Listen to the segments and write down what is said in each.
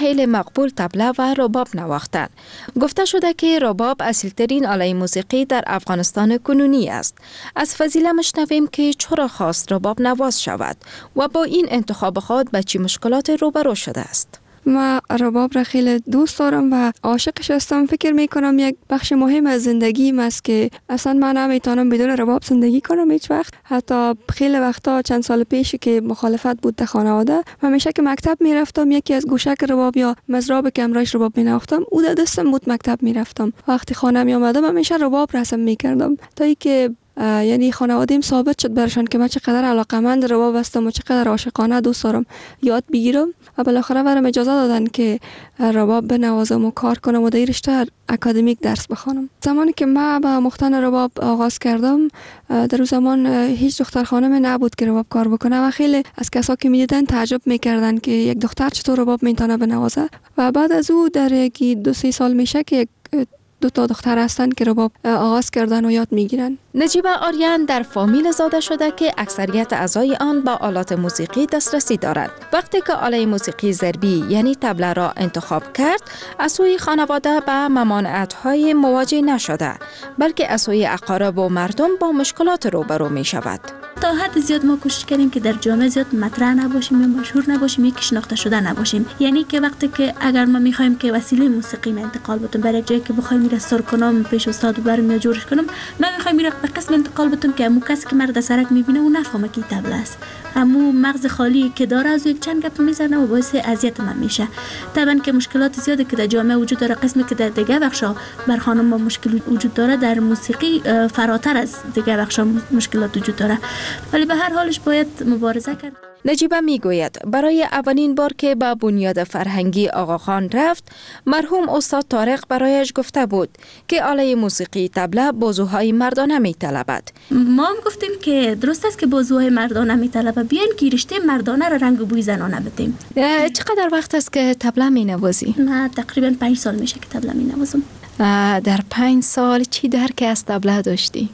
خیلی مقبول طبله و رباب نواختند. گفته شده که رباب اصیلترین آله موسیقی در افغانستان کنونی است. از فضیله مشنویم که چرا خواست رباب نواز شود و با این انتخاب خود به چه مشکلات روبرو شده است. ما رباب را خیلی دوست دارم و عاشقش هستم. فکر میکنم یک بخش مهم از زندگیم است که اصلا من نمیتونم بدون رباب زندگی کنم هیچ وقت. حتی خیلی وقتا چند سال پیش که مخالفت بود در خانواده، همیشه که مکتب میرفتم یکی از گوشک رباب یا مزراب که امرایش رباب مینواختم او در دستم بود، مکتب میرفتم. وقتی خانه می آمدم همیشه رباب رسم میکردم تا اینکه یعنی خانواده‌ام ثابت شد برشان که من چقدر علاقه‌مند رباب هستم و چقدر عاشقانه دوست دارم یاد بگیرم و بالاخره برام اجازه دادن که رباب بنوازم و کار کنم و در رشته اکادمیک درس بخوانم. زمانی که من با مختن رباب آغاز کردم، در اون زمان هیچ دختر خانم نبود که رباب کار بکنه و خیلی از کسا که میدیدن تعجب میکردن که یک دختر چطور رباب میتونه بنوازه. و بعد از او در یکی 2-3 سال میشه که 2 دختر هستند که رباب آغاز کردن و یاد میگیرن. نجیبه آریان در فامیل زاده شده که اکثریت اعضای آن با آلات موسیقی دسترسی دارند. وقتی که آله موسیقی ضربی یعنی طبله را انتخاب کرد، از سوی خانواده به ممانعت‌های مواجه نشده، بلکه از سوی اقارب و مردم با مشکلات روبرو می شود. تا حد زیاد ما کوشش کردیم که در جامعه زیاد مطرح نباشیم یا مشهور نباشیم یا شناخته شده نباشیم. یعنی که وقتی که اگر ما می‌خوایم که وسیله موسیقی انتقال بدیم برای جایی که بخوایم میره سر کنم پیش استاد برم یا جورش کنم، من می‌خوایم میره به قسم انتقال بدم که امو کسی که مرد سرک می‌بینه اون نفهمه که طبله است. امو مغز خالی که داره از یک چند گپ میزنه و باعث اذیت من میشه. طبعا که مشکلات زیادی که در جامعه وجود داره، قسمی که در دیگه بخشا بر خانم با مشکل وجود داره، در موسیقی فراتر از دیگه بخشا مشکلات وجود داره. ولی به هر حالش باید مبارزه کرد. نجیبه میگوید برای اولین بار که به بنیاد فرهنگی آقاخان رفت، مرحوم استاد طارق برایش گفته بود که آله موسیقی طبله بازوهای مردانه میطلبد. ما هم گفتیم که درست است که بازوهای مردانه میطلبه، بیاین که رشته مردانه را رنگ و بوی زنانه بدیم. چقدر وقت است که طبله مینوازی؟ من تقریبا 5 سال میشه که طبله مینوازم. در 5 سال چی درک از طبله داشتی؟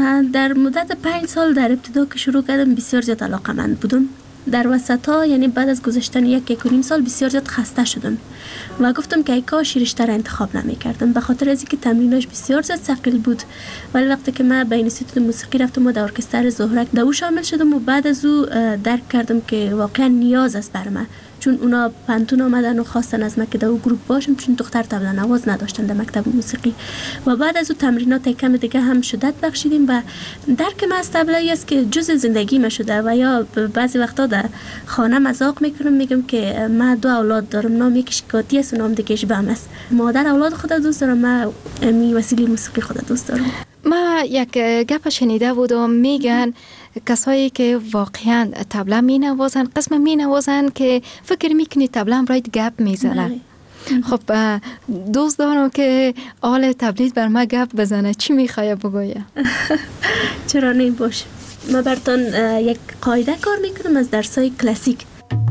در مدت 5 سال در ابتدا که شروع کردم بسیار زیاد علاقه‌مند بودم. در وسطا یعنی بعد از گذشتن 1.5 سال بسیار زیاد خسته شدم و گفتم که کاش رشته را انتخاب نمی‌کردم، به خاطر اینکه تمریناش بسیار زیاد ثقیل بود. ولی وقتی که من به اینستیتوت موسیقی رفتم و در ارکستر زهرک در او شامل شدم و بعد از او درک کردم که واقعا نیاز است بر من، چون اونا پنتون آمدن و خواستن از من که در او گروه باشم، چون دختر طبله نواز نداشتن در مکتب موسیقی. و بعد از او تمرینات کم دیگه هم شدت بخشیدیم و درک من از طبله است که جزء زندگی من شده. و یا بعضی وقتا در خانه مذاق میکنم، میگم که من 2 اولاد دارم، نام یکیش کاتی است و نام دیگه‌اش بم است. مادر اولاد خود دوست دارم، من می وسیله موسیقی خود دوست دارم. ما یک گپ شنیده بودم، میگن کسایی که واقعا طبله می نوازن قسم می نوازن که فکر میکنی طبله هم راید گپ میزنه. خب دوست دارم که آل تبلیغ بر ما گپ بزنه، چی میخوای بگویه؟ چرا نمی باشه. ما براتون یک قاعده کار میکنم از درسای کلاسیک.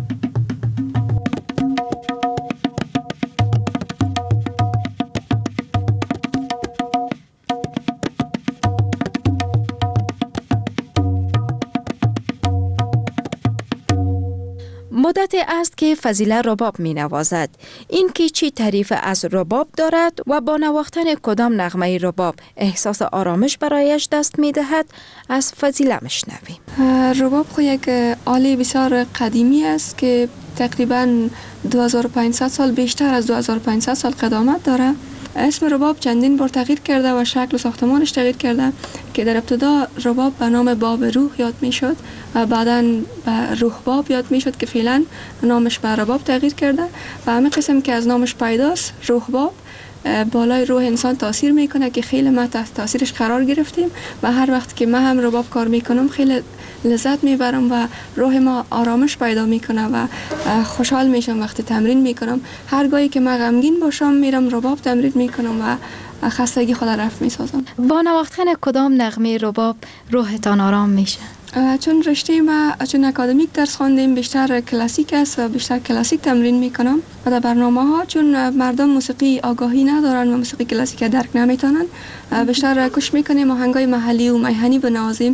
مدتی است که فضیله رباب می نوازد. این که چی تعریف از رباب دارد و با نواختن کدام نغمه رباب احساس آرامش برایش دست می دهد، از فضیله مشنویم. رباب خو یک آله بسیار قدیمی است که تقریبا 2500 سال، بیشتر از 2500 سال قدامت داره. اسم رباب چندین بار تغییر کرده و شکل و ساختمانش تغییر کرده که در ابتدا رباب به نام باب روح یاد می شد و بعداً به روح باب یاد می شد که فعلا نامش به رباب تغییر کرده و همین قسم که از نامش پیداست روح باب بالای روح انسان تاثیر میکنه که خیلی ما تحت تاثیرش قرار گرفتیم و هر وقت که من هم رباب کار میکنم خیلی لذت میبرم و روح ما آرامش پیدا میکنه و خوشحال میشم وقتی تمرین میکنم. هرگاهی که من غمگین باشم میرم رباب تمرین میکنم و خستگی خود رفع میسازم. با نواختن کدام نغمه رباب روحتان آرام میشه؟ چون رشته ما چون اکادمیک درس خواندیم بیشتر کلاسیک است و بیشتر کلاسیک تمرین میکنم و در برنامه ها چون مردم موسیقی آگاهی ندارن و موسیقی کلاسیک درک نمیتونن بیشتر کوشش میکنیم آهنگای محلی و میهنی بنوازیم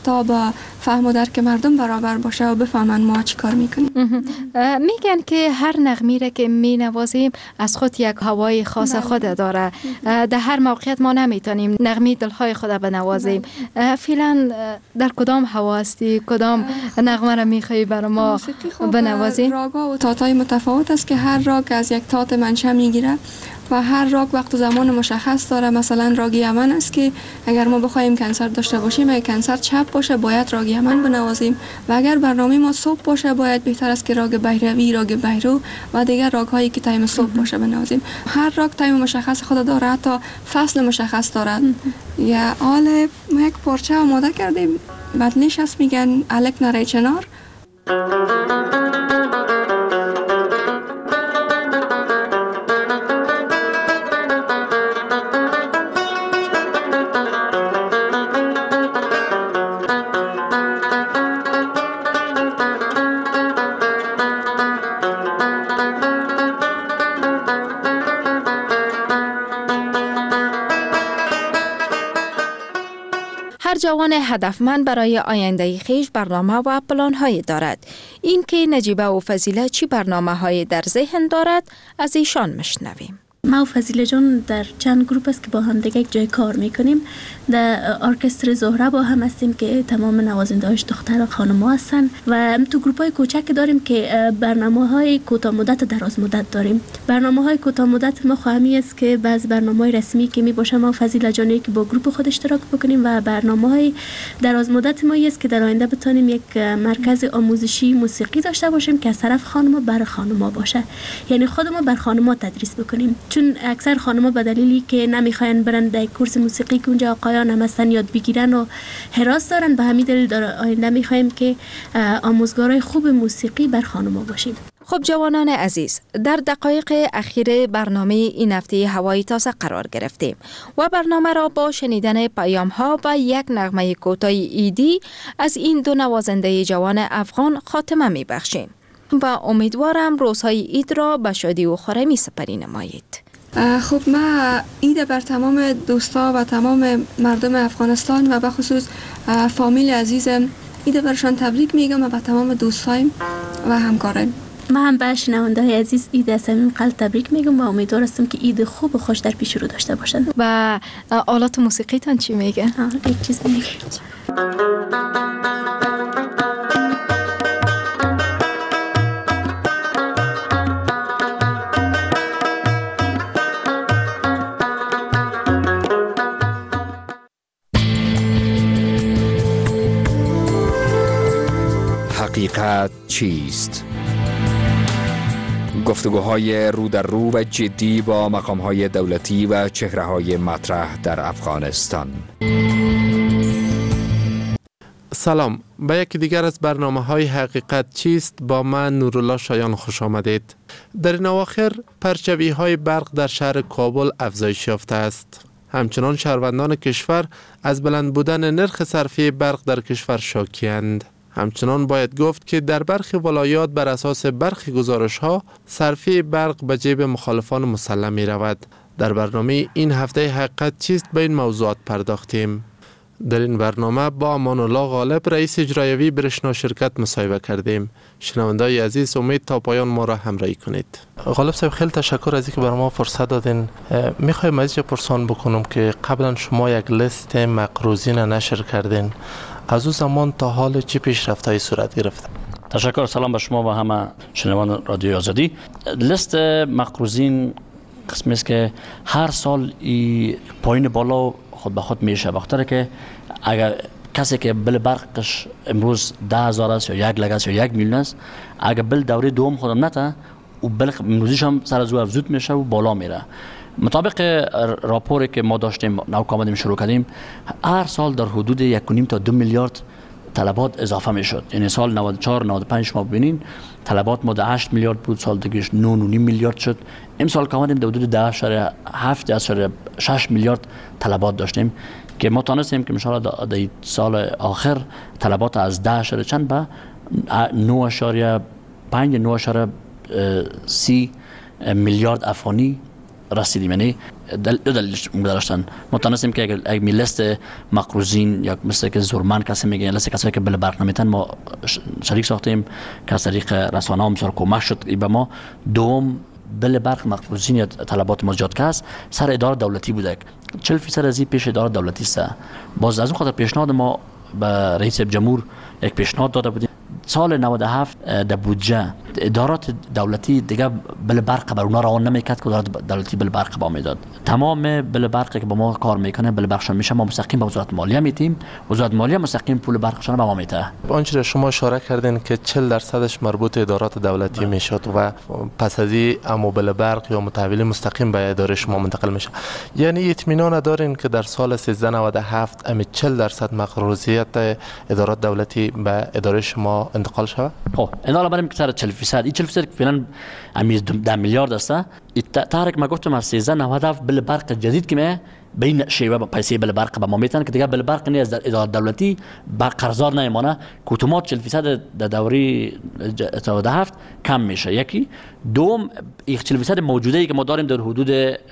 تا به فهم و درک مردم برابر باشه و بفهمن ما چی کار میکنیم. میگن که هر نغمه را که مینوازیم از خود یک هوای خاص خود داره. در هر موقعیت ما نمیتونیم نغمه دلهای خود بنوازیم. فعلا در کدام هوا هستی؟ کدام نغمه را میخوایی برای ما بنوازیم؟ راگا و تاتای متفاوت است که هر راگ از یک تات منشأ میگیره و هر راگ وقت و زمان مشخص داره. مثلا راگ یمن است که اگر ما بخوایم کنسرت داشته باشیم، اگر کنسرت شب باشه باید راگ یمن بنوازیم و اگر برنامه ما صبح باشه باید بهتر است که راگ بهروی، راگ بهرو و دیگر راگ هایی که تایم صبح باشه بنوازیم. هر راگ تایم مشخص خود داره، حتی فصل مشخص دارد. یا حال ما یک پارچه آماده کردیم، بدنش هست میگن الک نره چنار. هر جوان هدفمند برای آینده خویش برنامه و پلان‌های دارد. این که نجیبه و فضیله چی برنامه‌های در ذهن دارد از ایشان میشنویم. ما و فضیله جان در چند گروپ است که با هم دیگه یک جای کار میکنیم. در ارکستر زهره با هم هستیم که تمام نوازنده‌هاش دختر و خانم‌ها هستن و تو گروپ‌های کوچک داریم که برنامه‌های کوتاه مدت و دراز مدت داریم. برنامه‌های کوتاه مدت ما خواهمی است که بعض برنامه‌های رسمی که میباشه ما و فضیله جانی که با گروپ خود اشتراک بکنیم و برنامه‌های دراز مدت ما است که در آینده بتونیم یک مرکز آموزشی موسیقی داشته باشیم که از طرف خانم‌ها برای خانم‌ها باشه. یعنی خود ما بر خانم‌ها تدریس بکنیم، چون اکثر خانم‌ها به دلیلی که نمیخواین برن در کورس موسیقی که اونجا آقایان هم هستن یاد بگیرن و هراس دارن، به همین دلیل در آینده میخوایم که آموزگارای خوب موسیقی بر خانم‌ها باشیم. خب جوانان عزیز، در دقایق اخیر برنامه این هفته هوای تازه قرار گرفتیم و برنامه را با شنیدن پیام‌ها و یک نغمه کوتاه ایدی از این دو نوازنده جوان افغان خاتمه میبخشیم و امیدوارم روزهای عید را به شادی و خرمی سپری نمایید. خب ما عید بر تمام دوستا و تمام مردم افغانستان و به خصوص فامیل عزیزم عید برشان تبریک میگم و به تمام دوستایم و همکارایم. ما هم به شنونده‌های عزیز عید از صمیم قلب تبریک میگم و امیدوار هستم که عید خوب و خوش در پیش رو داشته باشن. و آلات موسیقیتان چی میگه؟ یک چیز میگه. حقیقت چیست؟ گفتگوهای رو در رو و جدی با مقامهای دولتی و چهره‌های مطرح در افغانستان. سلام، به یکی دیگر از برنامه‌های حقیقت چیست با من نورالله شایان خوش آمدید. در این اواخر پرچوی‌های برق در شهر کابل افزایش یافته است. همچنان شهروندان کشور از بلند بودن نرخ صرفه برق در کشور شاکی‌اند. همچنان باید گفت که در برخی ولایات بر اساس برخی گزارش‌ها صرفه برق به جیب مخالفان مسلم می رود. در برنامه این هفته حقیقت چیست به این موضوعات پرداختیم. در این برنامه با امان الله غالب رئیس اجرایی برشنا شرکت مصاحبه کردیم. شنونده‌های عزیز امید تا پایان ما را همراهی کنید. غالب صاحب خیلی تشکر از اینکه برای ما فرصت دادین. میخوایم از اینجا پرسان بکنم که قبلا شما یک لیست مقروضین نشر کردین. از اون زمان تا حال چه پیشرفت‌هایی صورت گرفته؟ تشکر. سلام به شما و همه شنوان رادیوی آزادی. لیست مقروضین قسمی است که هر سال پایین بالا خود به خود میشه. وقتی که اگر کسی که بل برقش امروز 10,000 است یا 1 لک است یا 1 میلیون است، اگر بل دوره دوم خودم نته و بل امروزیش هم سر از او افزود میشه و بالا میره. مطابق راپوری که ما داشتیم نو آمدیم شروع کردیم، هر سال در حدود 1.5 تا 2 میلیارد طلبات اضافه میشد. یعنی سال 94 95 شما ببینین طلبات ما 8 میلیارد بود، سال دیگهش 9.5 میلیارد شد. امسال که آمدیم در حدود 10.7 میلیارد طلبات داشتیم که ما تونستیم که ان شاء الله در سال آخر طلبات از 10 چند به 9.5 9.30 میلیارد افغانی رسیدیم. یعنی دو دلیلش داشتن. ما تونستیم که اگه لیست مقروضین یا مثل که زورمن کسی میگه لیست کسایی که بل برق نمیتن ما شریک ساختیم که از طریق رسانه هم بسیار کمک شد به ما. دوم بل برق مقروضین یا طلبات ما زیاد که سر اداره دولتی بوده، 40% از این پیش اداره دولتی است. باز از اون خاطر پیشنهاد ما به رئیس جمهور یک پیشنهاد داده بودیم سال 97 در بودجه ادارات دولتی دیگه بل برق بر اونا روان نمیکرد که ادارات دولتی بل برق با میداد. تمام بل برقی که با ما کار میکنه بل برقشون میشه ما مستقیم به وزارت مالیه میدیم، وزارت مالیه مستقیم پول برقشون به ما میده. آنچه شما اشاره کردین که 40% مربوط ادارات دولتی میشد و پس از این امو بل برق یا متحولی مستقیم به اداره شما منتقل میشه، یعنی اطمینان ندارین که در سال 1397 امی 40% مقروضیت ادارات دولتی به اداره شما انتقال شود؟ خب اینا الان بریم که سر 40% این 40% که فعلا 10 میلیارد است. تحرک ما گفتم از 1397 بل برق جدید که می به این شیوه پیسه بل برق به ما میتن که دیگه بل برق نیست در اداره دولتی با قرضدار نمیمونه که اتومات 40% در دوره 97 کم میشه. یکی دوم 40% موجوده ای که ما داریم در حدود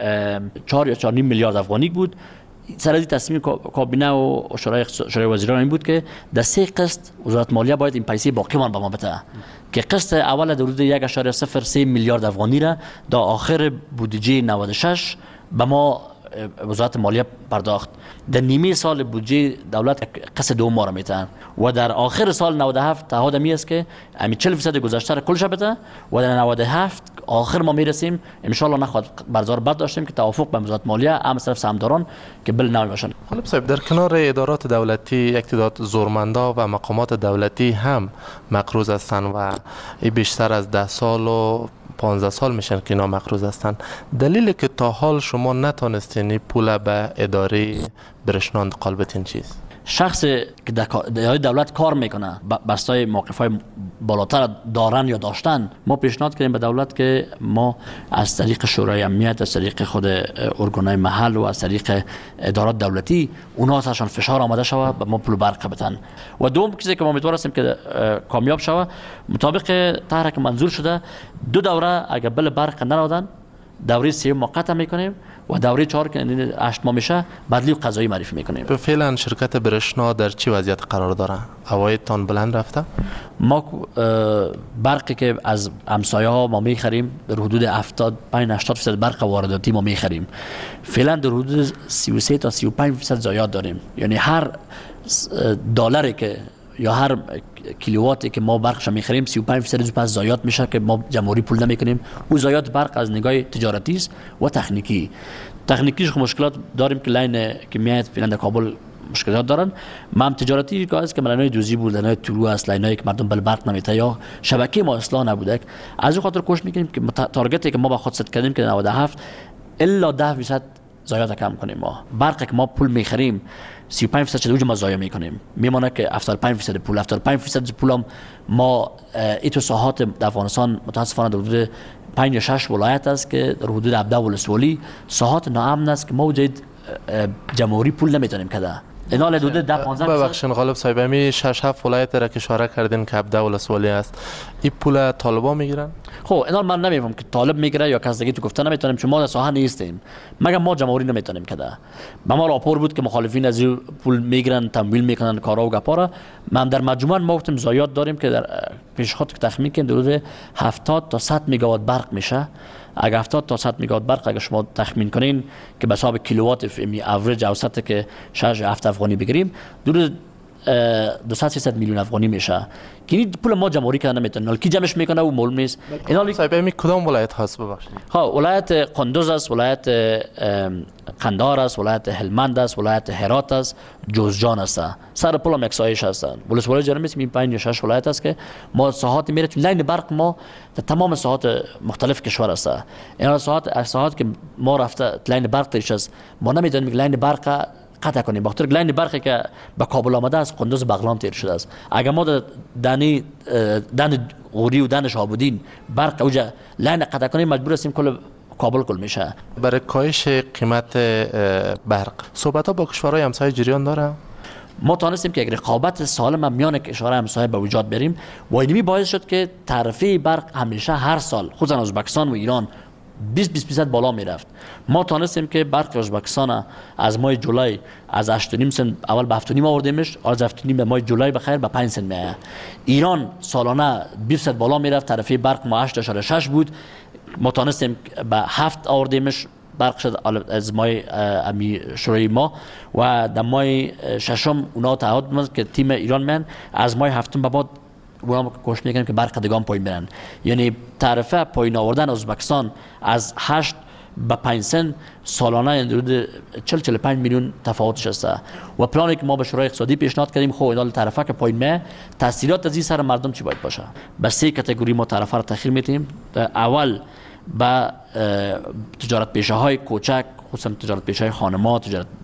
4 یا 4.5 میلیارد افغانی بود. سر از تصمیم کابینه و شورای وزیران این بود که در 3 قسط وزارت مالیه باید این پیسه باقی مان به ما بده که قسط اول در حدود 1.03 میلیارد افغانی را در آخر بودجه 96 به ما وزارت مالیه پرداخت. در نیمه سال بودجه دولت قسط دوم ما را میتن و در آخر سال 97 تعهد می است که همین 40% گذشته را کلش بده و در 97 آخر ما میرسیم ان شاء الله نخواد برزار بد داشتیم که توافق به وزارت مالیه هم صرف سهمداران که بل نمی باشن. حالا صاحب در کنار ادارات دولتی یک تعداد زورمندا و مقامات دولتی هم مقروض هستند و بیشتر از 10 سال و 15 سال میشن که اینا مقروض هستند. دلیلی که تا حال شما نتونستین پول به اداره برشنا انتقال بدین چیست؟ شخصی که در دولت کار میکنه بستای موقف‌های بالاتر دارن یا داشتن، ما پیشنهاد کردیم به دولت که ما از طریق شورای امنیت، از طریق خود ارگان‌های محل و از طریق ادارات دولتی اونها ازشان فشار آمده شوه به ما پول برق بدن. و دوم چیزی که ما امیدوار هستیم که کامیاب شوه مطابق طرحی که منظور شده 2 دوره اگر بل برق نرادن دوره 3 ما قطع میکنیم و دوره 4 که 8 ماه میشه بدلی و قضایی معرفی میکنیم. به فعلا شرکت برشنا در چه وضعیت قرار داره؟ عوایدتان بلند رفته؟ ما برقی که از همسایه ها ما میخریم در حدود 75-80% برق وارداتی ما میخریم. فعلا در حدود 33 تا 35% زایات داریم. یعنی هر دلاری که یا هر کیلوواتی که ما برقش میخریم 35% پس زایات میشه که ما جمهوری پول نمیکنیم. او زایات برق از نگاه تجارتی است و تکنیکی. تکنیکیش مشکلات داریم که لاین که میاد فعلا در کابل مشکلات دارن. ما هم تجارتی گاز که لینای دوزی بود، لینای طلوع است، لینایی که مردم بل برق نمیته یا شبکه ما اصلاح نبوده. از این خاطر کوشش میکنیم که تارگتی که ما با خود ست کردیم که 97 الا 10% زایات کم کنیم. ما برقی که ما پول میخریم 35% چه ما ضایع میکنیم، میمونه که 75% پول 75% پولم ما ایتو ساحات افغانستان متاسفانه در حدود 5 یا 6 ولایت است که در حدود 17 ولسوالی ساحات ناامن است که ما وجود جمهوری پول نمیتونیم کده. اینا حدود 10-15% ببخشید غالب صاحب می 6-7 ولایت را که اشاره کردین که 17 ولسوالی است، این پول طالبا میگیرن؟ خب اینا من نمیفهم که طالب میگیره یا کس دیگه تو گفته نمیتونیم چون ما در ساحه نیستیم، مگر ما جمهوری نمیتونیم کده. ما راپور بود که مخالفین از پول میگیرن، تمویل میکنن کارا و گپارا. من در مجموعه ما گفتم زایات داریم که در پیشخواد که تخمین کنیم در حدود 70 تا 100 میگاوات برق میشه. اگر 70 تا 100 میگاوات برق اگر شما تخمین کنین که به حساب کیلووات فیمی اوریج اوسط که 6-7 افغانی بگیریم دور 200-300 میلیون افغانی میشه که این پول ما جمهوری کردن نمیتونه. کی جمعش میکنه و معلوم نیست. اینا صاحب کدام ولایت هست ببخشید؟ ها ولایت قندوز است، ولایت قندهار است، ولایت هلمند است، ولایت هرات است، جوزجان است. سر پول هم اکسایش هستند. ولسوالی جرمی این 5 یا 6 ولایت است که ما ساحات میره تو لاین برق ما در تمام ساحات مختلف کشور است. اینا ساحات که ما رفته لاین برق تیش است ما نمیدونیم که لاین برق قطع کنیم. بخاطر لاین برقی که به کابل آمده است قندوز بغلان تیر شده است. اگر ما دن غوری و دن شهاب‌الدین برق اوجا لاین قطع کنیم مجبور هستیم کل کابل کل میشه. برای کاهش قیمت برق صحبت ها با کشورهای همسایه جریان داره؟ ما تونستیم که یک رقابت سالم میان کشورهای همسایه به وجود بریم و اینمی باعث شد که تعرفه برق همیشه هر سال خصوصا ازبکستان و ایران 20% بالا میرفت. ما تانستیم که برق ازبکستان از ماه جولای از 8.5 سنت اول به 7.5 آوردیمش، از 7.5 به ماه جولای بخیر به 5 سنت میآید. ایران سالانه 20% بالا میرفت، طرفه برق ما 8.6 بود، ما تانستیم به 7 آوردیمش برق شد از ماه امی شروعی ما و در ماه ششم اونا تعهد دادن که تیم ایران من از ماه هفتم به بعد اونا کوشش میکنن که برق دیگه هم پایین برن. یعنی تعرفه پایین آوردن ازبکستان از 8 به 5 سنت سالانه حدود 40-45 میلیون تفاوتش است و پلانی که ما به شورای اقتصادی پیشنهاد کردیم خب اینا تعرفه که پایین میه تاثیرات از این سر مردم چی باید باشه. به 3 کاتگوری ما تعرفه رو تخیل میتیم. اول با تجارت پیشه های کوچک، خصوصا تجارت پیشه های خانما،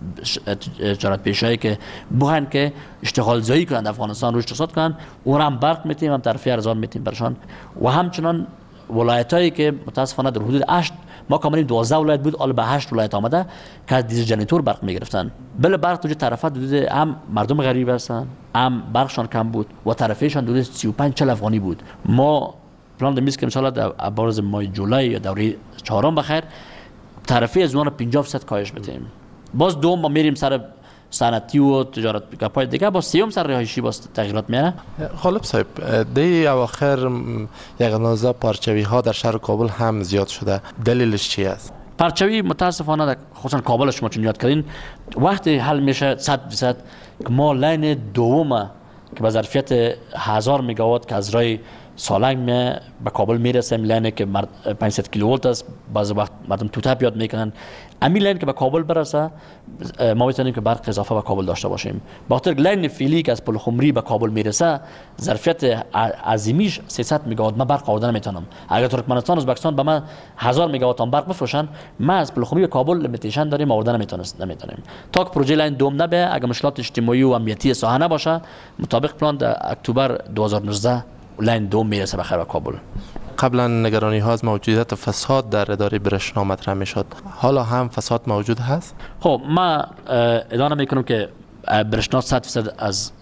تجارت پیشه هایی که بخواهند که اشتغال زایی کنند افغانستان روش اقتصاد کنند، اون هم برق میتیم، هم تعرفه ارزان میتیم برشان. و همچنان ولایت هایی که متاسفانه در حدود 8 ما کاملا 12 ولایت بود، حالا به 8 ولایت آمده که از دیزل جنریتور برق میگرفتن. بله برق تو تعرفه حدود هم مردم غریب هستن، هم برقشان کم بود و تعرفهشان حدود 35-40 افغانی بود. ما پلان دمیز که مثلا در عبارز ماه جولای یا دوره چهارم بخیر تعرفه از اونها 50% کاهش بدیم. باز دوم ما میریم سر صنعتی و تجارت گپای دیگه، باز سیوم سر رهایشی باز تغییرات میاره. غالب صاحب دی اواخر یغنازه پارچوی ها در شهر کابل هم زیاد شده، دلیلش چی است؟ پارچوی متاسفانه در خصوصا کابل شما چون یاد کردین وقتی حل میشه 100% که ما لین دوم که به ظرفیت 1000 مگاوات که از رای سالنگ به کابل میرسه، لینی که 500 کیلوولت است، بعضی وقت مردم توتپ یاد میکنن. همین لین که به کابل برسه ما میتونیم که برق اضافه به کابل داشته باشیم. با خاطر لین فعلی که از پل خمری به کابل میرسه ظرفیت عظیمیش 300 مگاوات من برق آوردن نمیتونم. اگر ترکمنستان ازبکستان به من 1000 مگاوات برق بفروشن، ما از پل خمری به کابل لیمیتیشن داریم، آوردن نمیتونیم. تا که پروژه لین دوم نبه، اگر مشکلات اجتماعی و امنیتی ساحه نباشه، مطابق پلان در اکتبر 2019 لین دوم میرسه به خیر کابل. قبلا نگرانی ها از موجودیت فساد در اداره برشنا مطرح میشد، حالا هم فساد موجود هست؟ خب ما ادعا میکنم که برشنا 100% از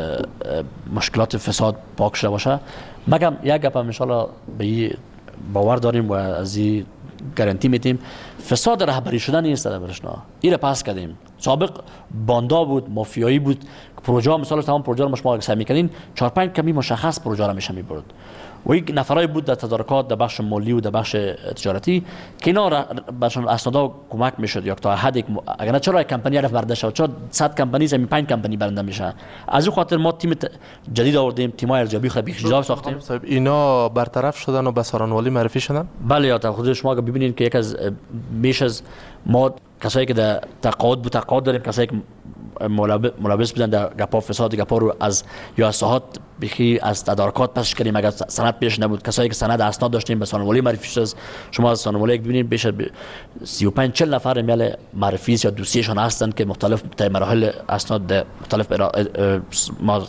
مشکلات فساد پاک شده باشه. مگم یک گپ ان شاء الله به باور داریم و از این گارانتی میتیم فساد رهبری شدن نیست در برشنا. این را پاس کردیم. سابق باندا بود، مافیایی بود. پروژه مثلا تمام پروژه رو شما حساب میکنین 4-5 کمی مشخص پروژه رو میشه میبرد و یک نفرای بود در تدارکات در بخش مالی و در بخش تجارتی که اینا برشان اسنادا کمک میشد یا تا حد اگر نه چرا کمپانی عرف برنده شد، چرا 100 کمپانی زمین 5 کمپانی برنده میشه. از اون خاطر ما تیم جدید آوردیم، تیمای ارزیابی خیلی بیخیزا ساختیم. صاحب اینا برطرف شدن و به سارانوالی معرفی شدن؟ بله یا تا خود شما ببینید که یک از بیش از ما کسایی که در تقاعد داریم، کسایی که ملابس بودن در گپا فساد گپا رو از یا ساحات بخی از تدارکات پسش کردیم. اگر سند پیش نبود، کسایی که سند اسناد داشتیم به سانوالی معرفی شد. شما از سانوالی ببینید بیش از 35-40 نفر میل معرفی یا دوسیهشان هستند که مختلف مراحل اسناد مختلف ما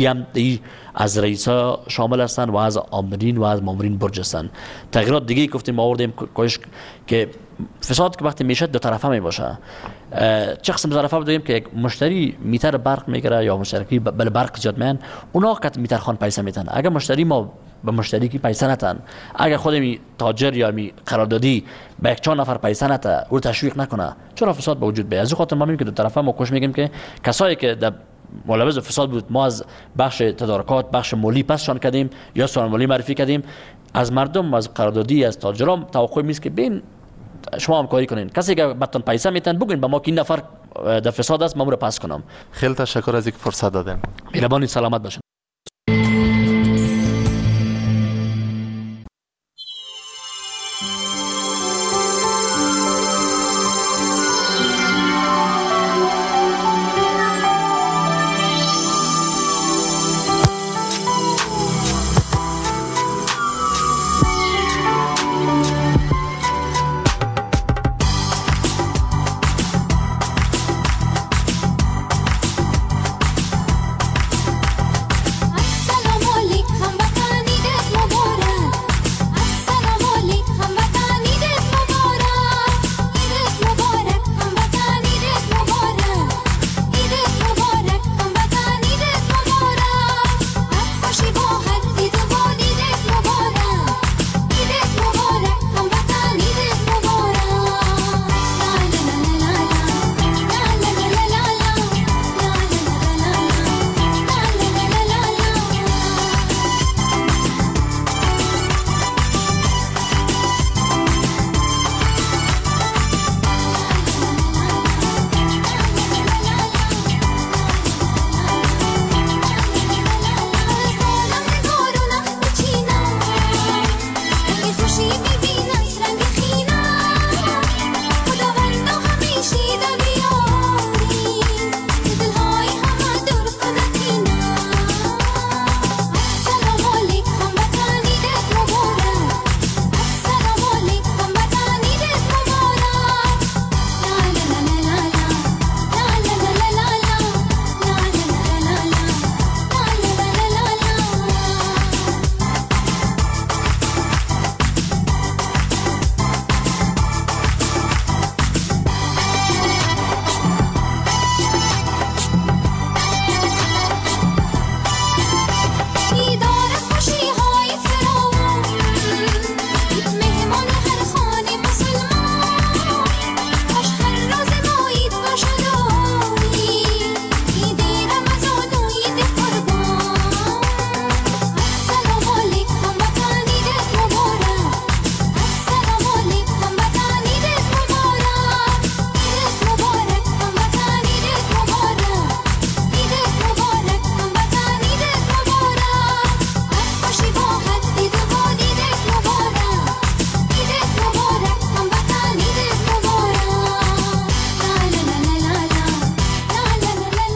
از رئیسا شامل هستند و از آمرین و از مامورین برج هستند. تغییرات دیگه گفتیم ما آوردیم که فساد که وقتی میشه دو طرفه می باشه. چه قسم ظرفا بدیم که یک مشتری میتر برق میگیره یا مشترکی بل برق زیاد میان، اونا که میتر خان پیسه میتن. اگر مشتری ما به مشتری کی پیسه نتن، اگر خود می تاجر یا می قراردادی به یک 4 نفر پیسه نته او تشویق نکنه، چرا فساد به وجود بیاد. از خاطر ما میگیم که دو طرفه ما کوشش میگیم که کسایی که در ملابس فساد بود ما از بخش تدارکات بخش مالی پسشان کردیم یا سانوالی معرفی کردیم. از مردم از قراردادی از تاجران توقع میست که بین شما همکاری کنین. کسی که بهتون پیسه میتن بگین به ما که این نفر در فساد است ما رو پس کنم. خیلی تشکر از اینکه فرصت دادین. مهربانی سلامت باشین.